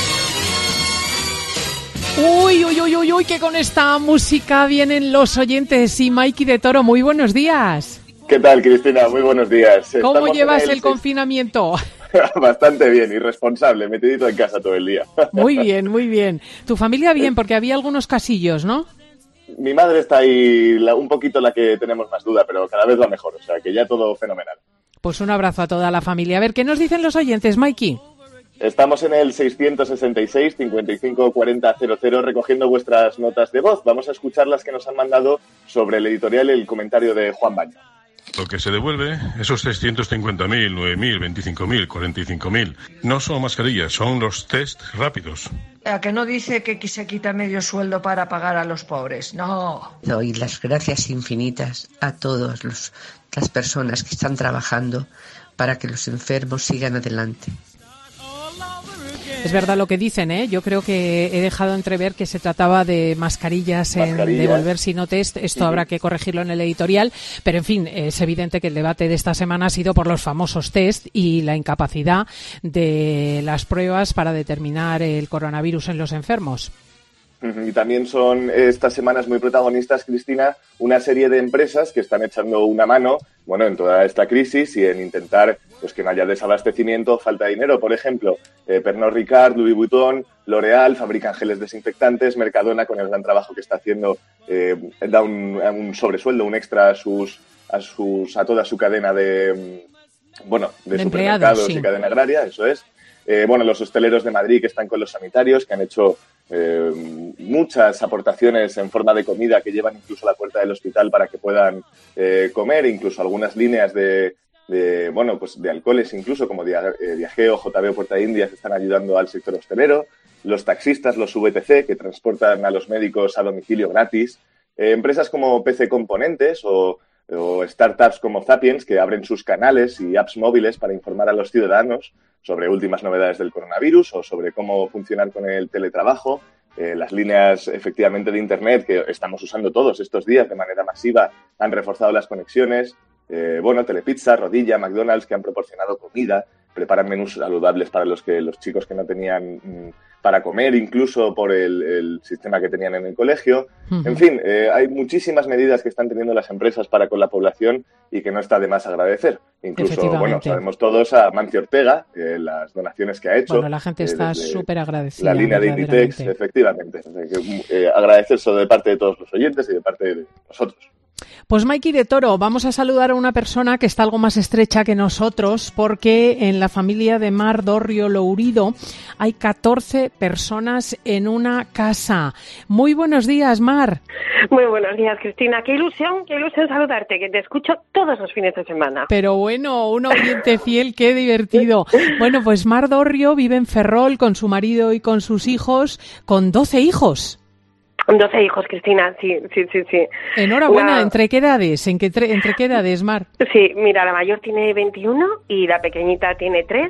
Uy, uy, uy, uy, uy, que con esta música vienen los oyentes. Y Mikey de Toro, muy buenos días. ¿Qué tal, Cristina? Muy buenos días. ¿Cómo Estamos llevas el, el confinamiento? Bastante bien, irresponsable, metidito en casa todo el día. Muy bien, muy bien. Tu familia bien, porque había algunos casillos, ¿no? Mi madre está ahí la, un poquito la que tenemos más duda, pero cada vez va mejor, o sea que ya todo fenomenal. Pues un abrazo a toda la familia. A ver, ¿qué nos dicen los oyentes, Mikey? Estamos en el seiscientos sesenta y seis, cincuenta y cinco, cuarenta, cero cero recogiendo vuestras notas de voz. Vamos a escuchar las que nos han mandado sobre el editorial y el comentario de Juan Baño. Lo que se devuelve, esos trescientos cincuenta mil, nueve mil, veinticinco mil, cuarenta y cinco mil, no son mascarillas, son los test rápidos. ¿A que no dice que se quita medio sueldo para pagar a los pobres? No. Doy las gracias infinitas a todas las personas que están trabajando para que los enfermos sigan adelante. Es verdad lo que dicen, ¿eh? Yo creo que he dejado entrever que se trataba de mascarillas, mascarillas. en devolver sino test. Esto uh-huh. habrá que corregirlo en el editorial, pero en fin, es evidente que el debate de esta semana ha sido por los famosos test y la incapacidad de las pruebas para determinar el coronavirus en los enfermos. Y también son estas semanas muy protagonistas, Cristina, una serie de empresas que están echando una mano, bueno, en toda esta crisis y en intentar pues que no haya desabastecimiento, falta de dinero. Por ejemplo, eh, Pernod Ricard, Louis Vuitton, L'Oréal fabrican geles desinfectantes, Mercadona, con el gran trabajo que está haciendo, eh, da un, un sobresueldo, un extra a sus a sus a toda su cadena de bueno de, de supermercados sí. y cadena agraria, eso es. Eh, bueno, los hosteleros de Madrid que están con los sanitarios, que han hecho eh, muchas aportaciones en forma de comida que llevan incluso a la puerta del hospital para que puedan eh, comer, incluso algunas líneas de, de bueno pues de alcoholes incluso como Diageo, J B o Puerta Indias están ayudando al sector hostelero, los taxistas, los V T C que transportan a los médicos a domicilio gratis, eh, empresas como P C Componentes o o startups como Zapiens que abren sus canales y apps móviles para informar a los ciudadanos sobre últimas novedades del coronavirus o sobre cómo funcionar con el teletrabajo. Eh, las líneas efectivamente de Internet que estamos usando todos estos días de manera masiva han reforzado las conexiones. Eh, bueno, Telepizza, Rodilla, McDonald's que han proporcionado comida, preparan menús saludables para los que los chicos que no tenían mmm, para comer, incluso por el, el sistema que tenían en el colegio. Uh-huh. En fin, eh, hay muchísimas medidas que están teniendo las empresas para con la población y que no está de más agradecer. Incluso, bueno, sabemos todos a Mancio Ortega, eh, las donaciones que ha hecho. Bueno, la gente eh, está súper agradecida. La línea de Inditex, efectivamente. O sea, que, eh, agradecer eso de parte de todos los oyentes y de parte de nosotros. Pues Mikey de Toro, vamos a saludar a una persona que está algo más estrecha que nosotros porque en la familia de Mar Dorrio Lourido hay catorce personas en una casa. Muy buenos días, Mar. Muy buenos días, Cristina. Qué ilusión, qué ilusión saludarte, que te escucho todos los fines de semana. Pero bueno, un oyente fiel, qué divertido. Bueno, pues Mar Dorrio vive en Ferrol con su marido y con sus hijos, con doce hijos. doce hijos, Cristina, sí, sí, sí, sí. Enhorabuena, la... ¿entre qué edades? ¿En qué tre... ¿Entre qué edades, Mar? Sí, mira, la mayor tiene veintiuno y la pequeñita tiene tres.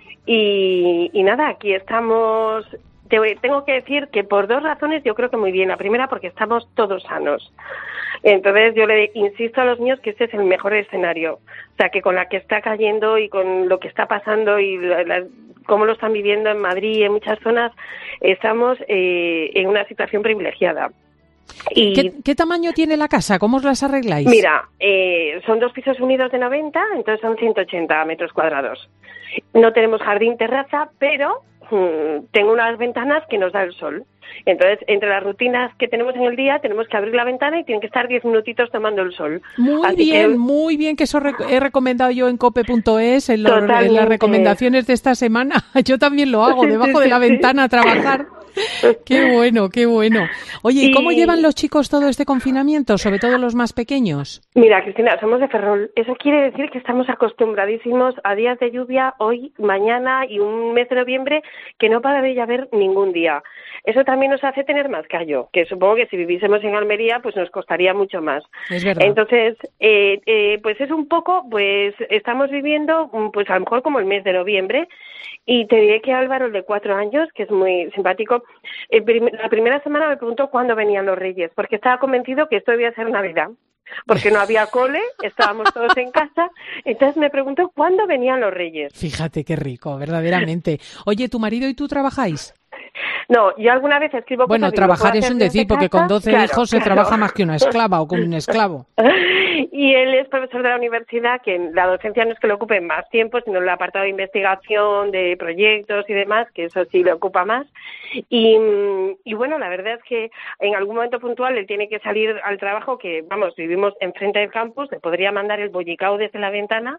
Y, y nada, aquí estamos... Te voy... Tengo que decir que por dos razones yo creo que muy bien. La primera, porque estamos todos sanos. Entonces yo le insisto a los míos que este es el mejor escenario. O sea, que con la que está cayendo y con lo que está pasando y la, la, cómo lo están viviendo en Madrid y en muchas zonas, estamos eh, en una situación privilegiada. Y ¿Qué, ¿Qué tamaño tiene la casa? ¿Cómo os las arregláis? Mira, eh, son dos pisos unidos de noventa, entonces son ciento ochenta metros cuadrados. No tenemos jardín, terraza, pero mmm, tengo unas ventanas que nos da el sol. Entonces, entre las rutinas que tenemos en el día, tenemos que abrir la ventana y tienen que estar diez minutitos tomando el sol. Muy Así bien, que... muy bien, que eso rec- he recomendado yo en cope punto es, en, lo, en las recomendaciones de esta semana. Yo también lo hago, debajo de la ventana a trabajar. Qué bueno, qué bueno. Oye, ¿y cómo y... llevan los chicos todo este confinamiento, sobre todo los más pequeños? Mira, Cristina, somos de Ferrol. Eso quiere decir que estamos acostumbradísimos a días de lluvia hoy, mañana y un mes de noviembre que no para de llover ningún día. Eso también nos hace tener más callo, que supongo que si viviésemos en Almería pues nos costaría mucho más. Es verdad. Entonces, eh, eh, pues es un poco, pues estamos viviendo pues a lo mejor como el mes de noviembre. Y te diré que Álvaro, el de cuatro años, que es muy simpático, eh, prim- la primera semana me preguntó cuándo venían los Reyes, porque estaba convencido que esto debía ser Navidad, porque no había cole, estábamos todos en casa, entonces me preguntó cuándo venían los Reyes. Fíjate qué rico, verdaderamente. Oye, ¿tu marido y tú trabajáis? No, yo alguna vez escribo Bueno, cosas trabajar es un decir, porque con doce claro, hijos se claro. trabaja más que una esclava o con un esclavo. Y él es profesor de la universidad, que la docencia no es que le ocupe más tiempo, sino el apartado de investigación, de proyectos y demás, que eso sí le ocupa más. Y, y bueno, la verdad es que en algún momento puntual él tiene que salir al trabajo, que vamos, vivimos enfrente del campus, le podría mandar el bollicao desde la ventana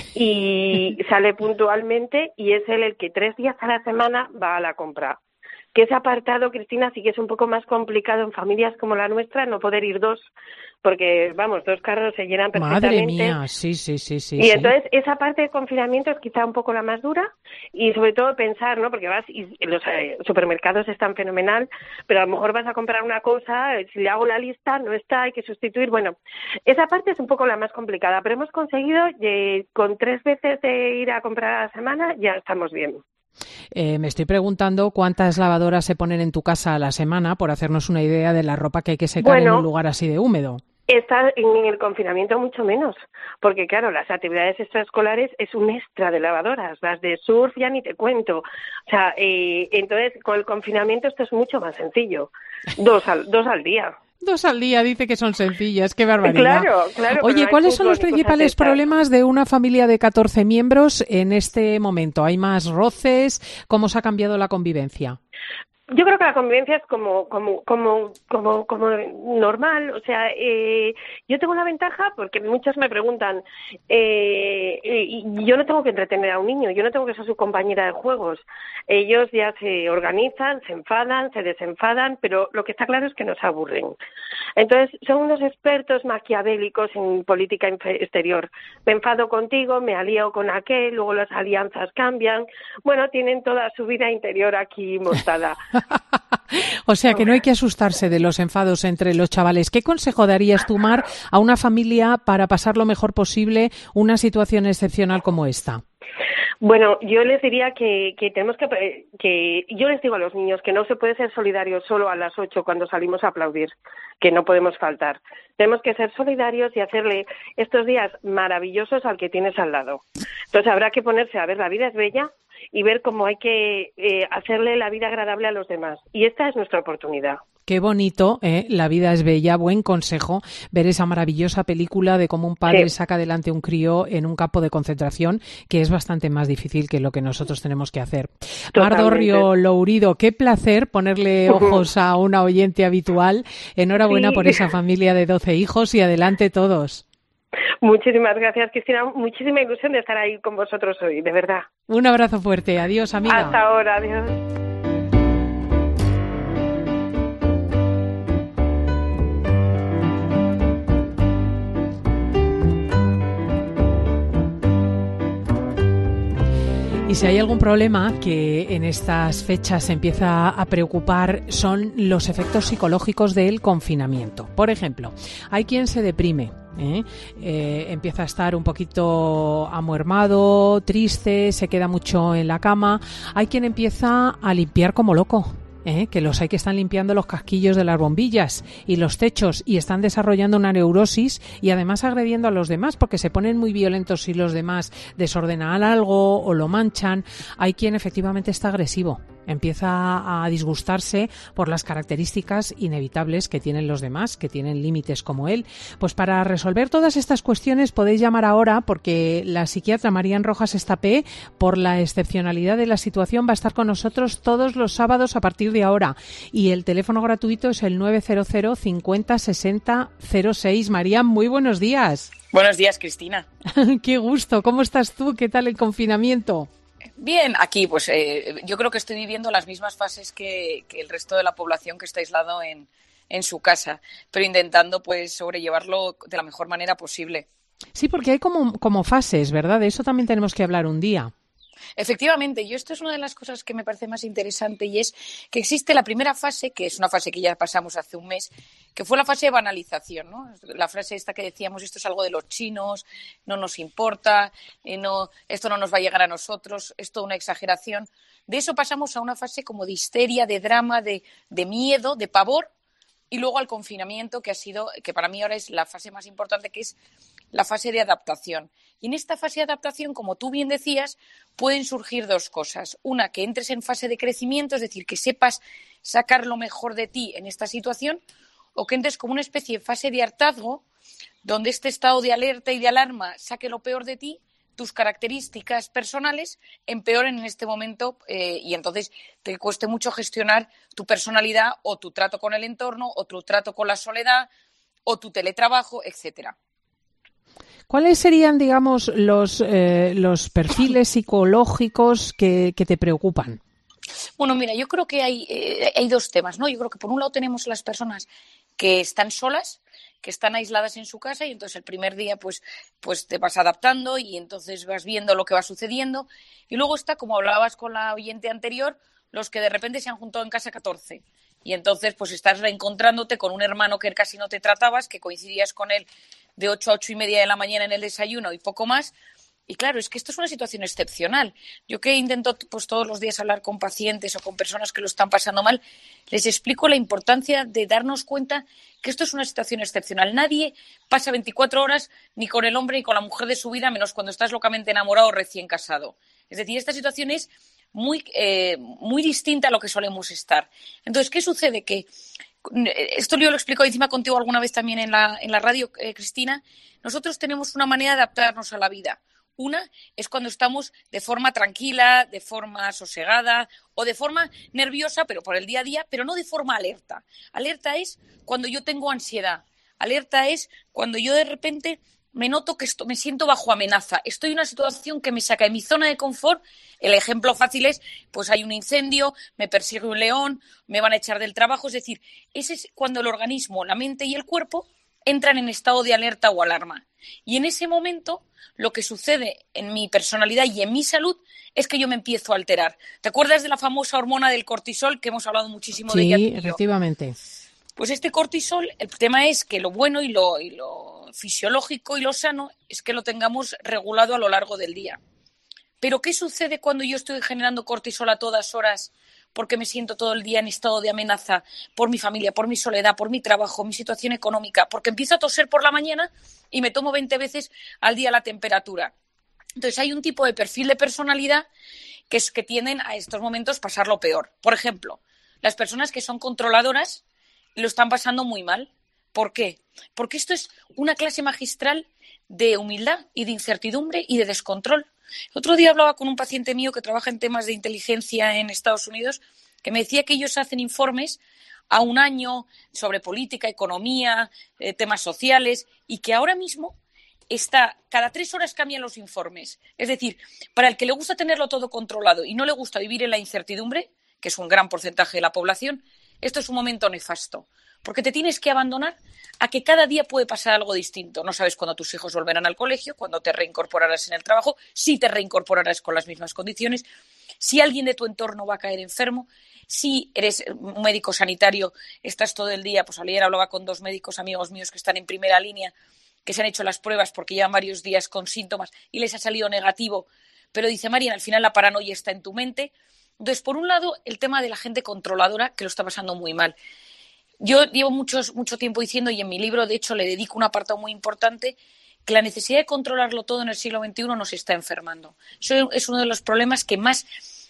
y sale puntualmente y es él el que tres días a la semana va a la compra. Que ese apartado, Cristina, sí que es un poco más complicado en familias como la nuestra, no poder ir dos, porque, vamos, dos carros se llenan perfectamente. Madre mía, sí, sí, sí, sí. Y sí. entonces esa parte de confinamiento es quizá un poco la más dura y sobre todo pensar, ¿no? Porque vas y los eh, supermercados están fenomenal, pero a lo mejor vas a comprar una cosa, si le hago la lista, no está, hay que sustituir. Bueno, esa parte es un poco la más complicada, pero hemos conseguido, eh, con tres veces de ir a comprar a la semana, ya estamos bien. Eh, me estoy preguntando cuántas lavadoras se ponen en tu casa a la semana, por hacernos una idea de la ropa que hay que secar bueno, en un lugar así de húmedo. Está en el confinamiento mucho menos, porque claro, las actividades extraescolares es un extra de lavadoras, las de surf ya ni te cuento. O sea, eh, entonces con el confinamiento esto es mucho más sencillo, dos al, dos al día. Dos al día, dice que son sencillas, qué barbaridad. Claro, claro. Oye, ¿cuáles son los principales problemas de una familia de catorce miembros en este momento? ¿Hay más roces? ¿Cómo se ha cambiado la convivencia? Yo creo que la convivencia es como como como como como normal, o sea, eh, yo tengo una ventaja porque muchos me preguntan, eh, y yo no tengo que entretener a un niño, yo no tengo que ser su compañera de juegos. Ellos ya se organizan, se enfadan, se desenfadan, pero lo que está claro es que nos aburren. Entonces, son unos expertos maquiavélicos en política exterior. Me enfado contigo, me alío con aquel, luego las alianzas cambian. Bueno, tienen toda su vida interior aquí montada. O sea que no hay que asustarse de los enfados entre los chavales. ¿Qué consejo darías tú, Mar, a una familia para pasar lo mejor posible una situación excepcional como esta? Bueno, yo les diría que, que tenemos que, que, yo les digo a los niños que no se puede ser solidarios solo a las ocho cuando salimos a aplaudir, que no podemos faltar. Tenemos que ser solidarios y hacerle estos días maravillosos al que tienes al lado. Entonces habrá que ponerse a ver, la vida es bella y ver cómo hay que eh, hacerle la vida agradable a los demás. Y esta es nuestra oportunidad. Qué bonito, ¿eh? La vida es bella, buen consejo, ver esa maravillosa película de cómo un padre sí. saca adelante un crío en un campo de concentración, que es bastante más difícil que lo que nosotros tenemos que hacer. Mar Dorrio Lourido, qué placer ponerle ojos a una oyente habitual. Enhorabuena sí. por esa familia de doce hijos y adelante todos. Muchísimas gracias, Cristina. Muchísima ilusión de estar ahí con vosotros hoy, de verdad. Un abrazo fuerte. Adiós, amiga. Hasta ahora. Adiós. Y si hay algún problema que en estas fechas se empieza a preocupar son los efectos psicológicos del confinamiento. Por ejemplo, hay quien se deprime. ¿Eh? Eh, empieza a estar un poquito amuermado, triste, se queda mucho en la cama. Hay quien empieza a limpiar como loco. ¿Eh? Que los hay que están limpiando los casquillos de las bombillas y los techos y están desarrollando una neurosis y además agrediendo a los demás porque se ponen muy violentos si los demás desordenan algo o lo manchan. Hay quien efectivamente está agresivo. empieza a disgustarse por las características inevitables que tienen los demás, que tienen límites como él. Pues para resolver todas estas cuestiones podéis llamar ahora, porque la psiquiatra Marían Rojas Estapé, por la excepcionalidad de la situación, va a estar con nosotros todos los sábados a partir de ahora. Y el teléfono gratuito es el nueve cero cero cincuenta sesenta cero seis. Marían, muy buenos días. Buenos días, Cristina. Qué gusto. ¿Cómo estás tú? ¿Qué tal el confinamiento? Bien, aquí pues eh, yo creo que estoy viviendo las mismas fases que, que el resto de la población que está aislado en, en su casa, pero intentando pues sobrellevarlo de la mejor manera posible. Sí, porque hay como, como fases, ¿verdad? De eso también tenemos que hablar un día. Efectivamente, yo esto es una de las cosas que me parece más interesante y es que existe la primera fase, que es una fase que ya pasamos hace un mes, que fue la fase de banalización, ¿no? La frase esta que decíamos, esto es algo de los chinos, no nos importa, eh, no, esto no nos va a llegar a nosotros, es toda una exageración. De eso pasamos a una fase como de histeria, de drama, de, de miedo, de pavor, y luego al confinamiento, que ha sido, que para mí ahora es la fase más importante, que es la fase de adaptación. Y en esta fase de adaptación, como tú bien decías, pueden surgir dos cosas. Una, que entres en fase de crecimiento, es decir, que sepas sacar lo mejor de ti en esta situación, o que entres como una especie de fase de hartazgo, donde este estado de alerta y de alarma saque lo peor de ti, tus características personales empeoren en este momento eh, y entonces te cueste mucho gestionar tu personalidad o tu trato con el entorno o tu trato con la soledad o tu teletrabajo, etcétera. ¿Cuáles serían, digamos, los, eh, los perfiles psicológicos que, que te preocupan? Bueno, mira, yo creo que hay, eh, hay dos temas, ¿no? Yo creo que por un lado tenemos las personas que están solas, que están aisladas en su casa y entonces el primer día pues, pues te vas adaptando y entonces vas viendo lo que va sucediendo. Y luego está, como hablabas con la oyente anterior, los que de repente se han juntado en casa catorce. Y entonces pues estás reencontrándote con un hermano que casi no te tratabas, que coincidías con él de ocho a ocho y media de la mañana en el desayuno y poco más. Y claro, es que esto es una situación excepcional. Yo que intento pues todos los días hablar con pacientes o con personas que lo están pasando mal, les explico la importancia de darnos cuenta que esto es una situación excepcional. Nadie pasa veinticuatro horas ni con el hombre ni con la mujer de su vida, menos cuando estás locamente enamorado o recién casado. Es decir, esta situación es muy, eh, muy distinta a lo que solemos estar. Entonces, ¿qué sucede? Que esto yo lo explico encima contigo alguna vez también en la, en la radio, eh, Cristina. Nosotros tenemos una manera de adaptarnos a la vida. Una es cuando estamos de forma tranquila, de forma sosegada o de forma nerviosa, pero por el día a día, pero no de forma alerta. Alerta es cuando yo tengo ansiedad. Alerta es cuando yo de repente me noto que esto, me siento bajo amenaza. Estoy en una situación que me saca de mi zona de confort. El ejemplo fácil es, pues hay un incendio, me persigue un león, me van a echar del trabajo. Es decir, ese es cuando el organismo, la mente y el cuerpo entran en estado de alerta o alarma. Y en ese momento lo que sucede en mi personalidad y en mi salud es que yo me empiezo a alterar. ¿Te acuerdas de la famosa hormona del cortisol que hemos hablado muchísimo sí, de ella? Sí, efectivamente. Pues este cortisol, el tema es que lo bueno y lo, y lo fisiológico y lo sano es que lo tengamos regulado a lo largo del día. Pero ¿qué sucede cuando yo estoy generando cortisol a todas horas porque me siento todo el día en estado de amenaza por mi familia, por mi soledad, por mi trabajo, mi situación económica? Porque empiezo a toser por la mañana y me tomo veinte veces al día la temperatura. Entonces hay un tipo de perfil de personalidad que es que tienden a estos momentos pasar lo peor. Por ejemplo, las personas que son controladoras lo están pasando muy mal. ¿Por qué? Porque esto es una clase magistral de humildad y de incertidumbre y de descontrol. El otro día hablaba con un paciente mío que trabaja en temas de inteligencia en Estados Unidos, que me decía que ellos hacen informes a un año sobre política, economía, eh, temas sociales, y que ahora mismo está, cada tres horas cambian los informes. Es decir, para el que le gusta tenerlo todo controlado y no le gusta vivir en la incertidumbre, que es un gran porcentaje de la población, esto es un momento nefasto. Porque te tienes que abandonar a que cada día puede pasar algo distinto. No sabes cuándo tus hijos volverán al colegio, cuándo te reincorporarás en el trabajo, si te reincorporarás con las mismas condiciones, si alguien de tu entorno va a caer enfermo, si eres un médico sanitario, estás todo el día. Pues ayer hablaba con dos médicos amigos míos que están en primera línea, que se han hecho las pruebas porque llevan varios días con síntomas y les ha salido negativo. Pero dice Marian, al final la paranoia está en tu mente. Entonces, por un lado, el tema de la gente controladora que lo está pasando muy mal. Yo llevo muchos, mucho tiempo diciendo, y en mi libro, de hecho, le dedico un apartado muy importante, que la necesidad de controlarlo todo en el siglo veintiuno nos está enfermando. Eso es uno de los problemas que más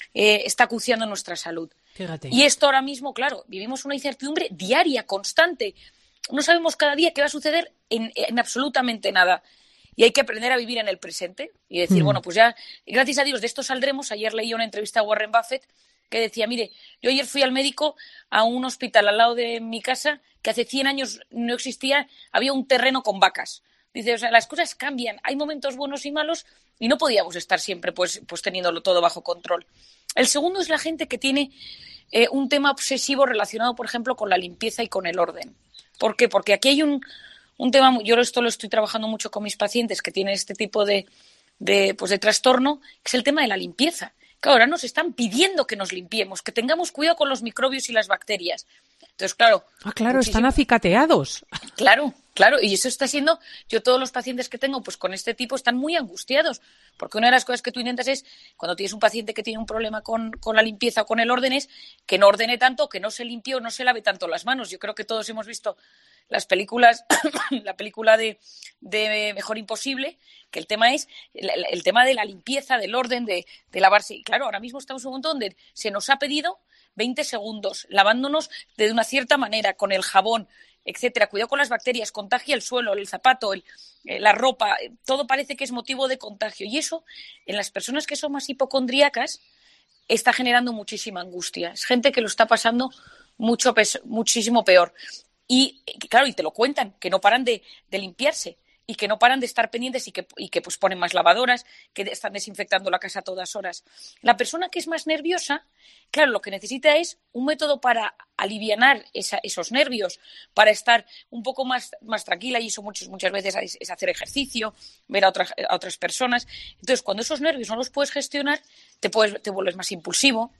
eh, está acuciando nuestra salud. Fíjate. Y esto ahora mismo, claro, vivimos una incertidumbre diaria, constante. No sabemos cada día qué va a suceder en, en absolutamente nada. Y hay que aprender a vivir en el presente y decir, mm. bueno, pues ya, gracias a Dios, de esto saldremos. Ayer leí una entrevista a Warren Buffett que decía, mire, yo ayer fui al médico a un hospital al lado de mi casa que hace cien años no existía, había un terreno con vacas. Dice, o sea, las cosas cambian, hay momentos buenos y malos y no podíamos estar siempre pues, pues teniéndolo todo bajo control. El segundo es la gente que tiene eh, un tema obsesivo relacionado, por ejemplo, con la limpieza y con el orden. ¿Por qué? Porque aquí hay un, un tema, yo esto lo estoy trabajando mucho con mis pacientes que tienen este tipo de, de, pues de trastorno, que es el tema de la limpieza. Que ahora nos están pidiendo que nos limpiemos, que tengamos cuidado con los microbios y las bacterias. Entonces, claro... Ah, claro, muchísimo... están acicateados. Claro, claro, y eso está siendo... Yo todos los pacientes que tengo pues con este tipo están muy angustiados, porque una de las cosas que tú intentas es, cuando tienes un paciente que tiene un problema con, con la limpieza o con el orden, es que no ordene tanto, que no se limpie o no se lave tanto las manos. Yo creo que todos hemos visto las películas, la película de, de Mejor Imposible, que el tema es el, el tema de la limpieza, del orden, de, de lavarse. Y claro, ahora mismo estamos en un momento donde se nos ha pedido veinte segundos, lavándonos de una cierta manera, con el jabón, etcétera. Cuidado con las bacterias, contagia el suelo, el zapato, el, eh, la ropa, todo parece que es motivo de contagio. Y eso, en las personas que son más hipocondríacas, está generando muchísima angustia. Es gente que lo está pasando mucho, muchísimo peor. Y, claro, y te lo cuentan, que no paran de, de limpiarse y que no paran de estar pendientes y que, y que pues ponen más lavadoras, que están desinfectando la casa a todas horas. La persona que es más nerviosa, claro, lo que necesita es un método para alivianar esa, esos nervios, para estar un poco más, más tranquila, y eso muchas, muchas veces es, es hacer ejercicio, ver a otras, a otras personas. Entonces, cuando esos nervios no los puedes gestionar, te, puedes, te vuelves más impulsivo.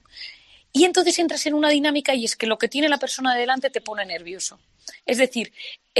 Y entonces entras en una dinámica y es que lo que tiene la persona de delante te pone nervioso. Es decir,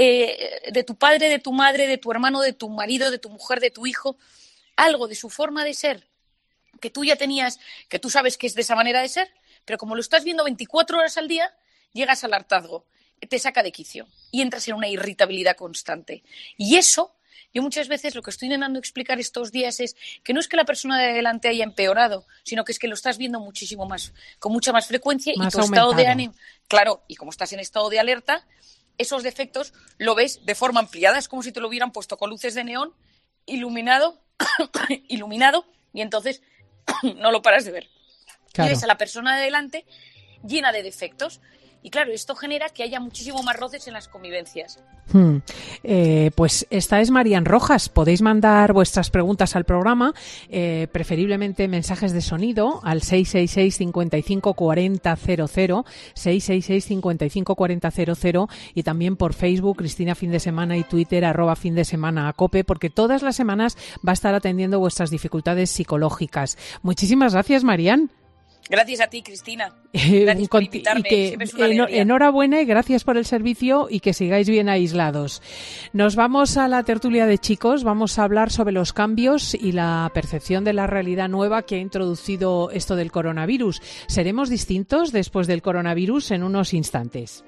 eh, de tu padre, de tu madre, de tu hermano, de tu marido, de tu mujer, de tu hijo, algo de su forma de ser que tú ya tenías, que tú sabes que es de esa manera de ser, pero como lo estás viendo veinticuatro horas al día, llegas al hartazgo, te saca de quicio y entras en una irritabilidad constante. Y eso... Yo muchas veces lo que estoy intentando explicar estos días es que no es que la persona de delante haya empeorado, sino que es que lo estás viendo muchísimo más, con mucha más frecuencia, más y tu aumentado. Estado de ánimo, claro, y como estás en estado de alerta, esos defectos lo ves de forma ampliada, es como si te lo hubieran puesto con luces de neón, iluminado, iluminado, y entonces no lo paras de ver. Claro. Y ves a la persona de delante llena de defectos. Y claro, esto genera que haya muchísimo más roces en las convivencias. Hmm. Eh, pues esta es Marian Rojas. Podéis mandar vuestras preguntas al programa, eh, preferiblemente mensajes de sonido al seis seis seis, cinco cinco cuatro cero cero cero, seis seis seis, cinco cinco cuatro cero cero cero, y también por Facebook, Cristina Fin de Semana, y Twitter, arroba Fin de Semana a Cope, porque todas las semanas va a estar atendiendo vuestras dificultades psicológicas. Muchísimas gracias, Marian. Gracias a ti, Cristina. Gracias por invitarme. Y que, es una en, enhorabuena y gracias por el servicio, y que sigáis bien aislados. Nos vamos a la tertulia de chicos. Vamos a hablar sobre los cambios y la percepción de la realidad nueva que ha introducido esto del coronavirus. ¿Seremos distintos después del coronavirus? En unos instantes.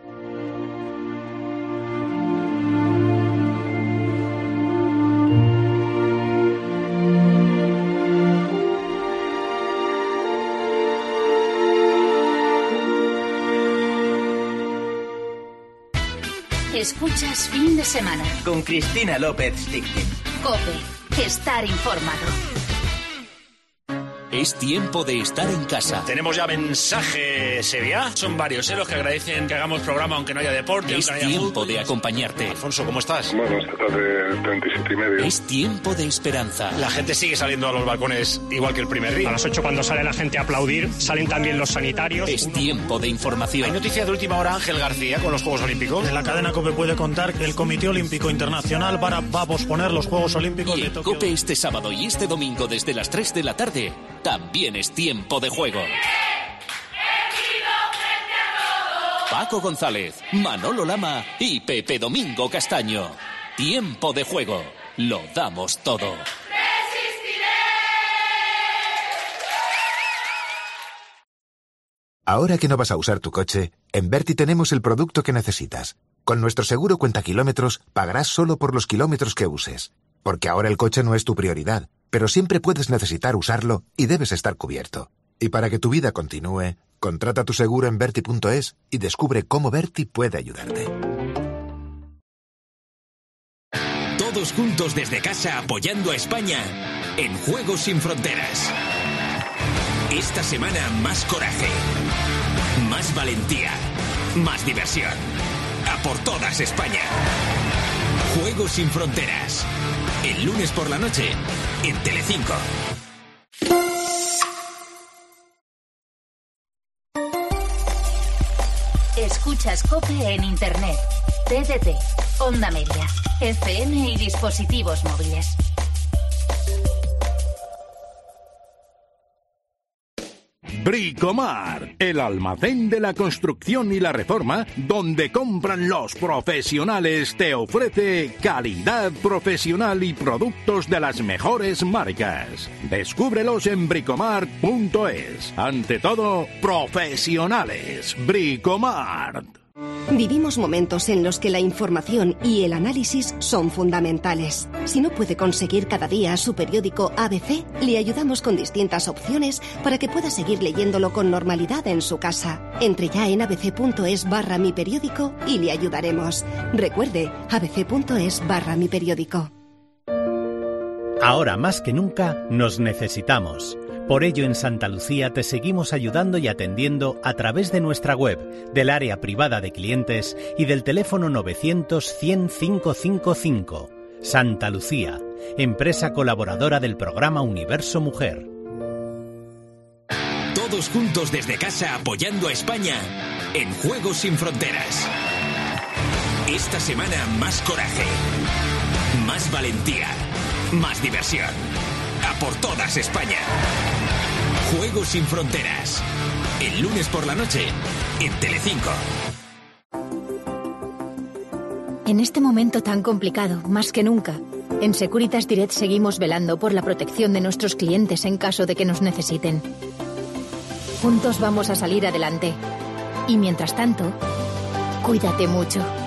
Escuchas Fin de Semana con Cristina López Sticktin. COPE. Estar informado. Es tiempo de estar en casa. Tenemos ya mensajes, Sevilla. Son varios, ¿eh? Los que agradecen que hagamos programa aunque no haya deporte. Es haya tiempo fútbol. de acompañarte. Alfonso, ¿cómo estás? Bueno, esta tarde treinta y siete y medio. Es tiempo de esperanza. La gente sigue saliendo a los balcones igual que el primer día. A las ocho, cuando sale la gente a aplaudir, salen también los sanitarios. Es tiempo de información. Hay noticias de última hora, Ángel García, con los Juegos Olímpicos. En la cadena COPE puede contar que el Comité Olímpico Internacional va a, va a posponer los Juegos Olímpicos y de Tokio. COPE este sábado y este domingo desde las tres de la tarde también es tiempo de juego. Paco González, Manolo Lama y Pepe Domingo Castaño. Tiempo de juego. Lo damos todo. Ahora que no vas a usar tu coche, en Berti tenemos el producto que necesitas. Con nuestro seguro cuenta kilómetros, pagarás solo por los kilómetros que uses. Porque ahora el coche no es tu prioridad, pero siempre puedes necesitar usarlo y debes estar cubierto. Y para que tu vida continúe, contrata tu seguro en Berti punto es y descubre cómo Berti puede ayudarte. Todos juntos desde casa apoyando a España en Juegos Sin Fronteras. Esta semana más coraje, más valentía, más diversión. A por todas España. Juegos Sin Fronteras. El lunes por la noche en Telecinco. Escuchas COPE en Internet, T D T, Onda Media, F M y dispositivos móviles. Bricomart, el almacén de la construcción y la reforma, donde compran los profesionales, te ofrece calidad profesional y productos de las mejores marcas. Descúbrelos en bricomart punto es. Ante todo, profesionales. Bricomart. Vivimos momentos en los que la información y el análisis son fundamentales. Si no puede conseguir cada día su periódico A B C, le ayudamos con distintas opciones para que pueda seguir leyéndolo con normalidad en su casa. Entre ya en abc.es barra mi periódico y le ayudaremos. Recuerde, abc.es barra mi periódico. Ahora más que nunca nos necesitamos. Por ello, en Santa Lucía te seguimos ayudando y atendiendo a través de nuestra web, del área privada de clientes y del teléfono novecientos cien cinco cinco cinco. Santa Lucía, empresa colaboradora del programa Universo Mujer. Todos juntos desde casa apoyando a España en Juegos Sin Fronteras. Esta semana más coraje, más valentía, más diversión. A por todas España. Juegos Sin Fronteras. El lunes por la noche en Telecinco. En este momento tan complicado, más que nunca, en Securitas Direct seguimos velando por la protección de nuestros clientes en caso de que nos necesiten. Juntos vamos a salir adelante. Y mientras tanto, cuídate mucho.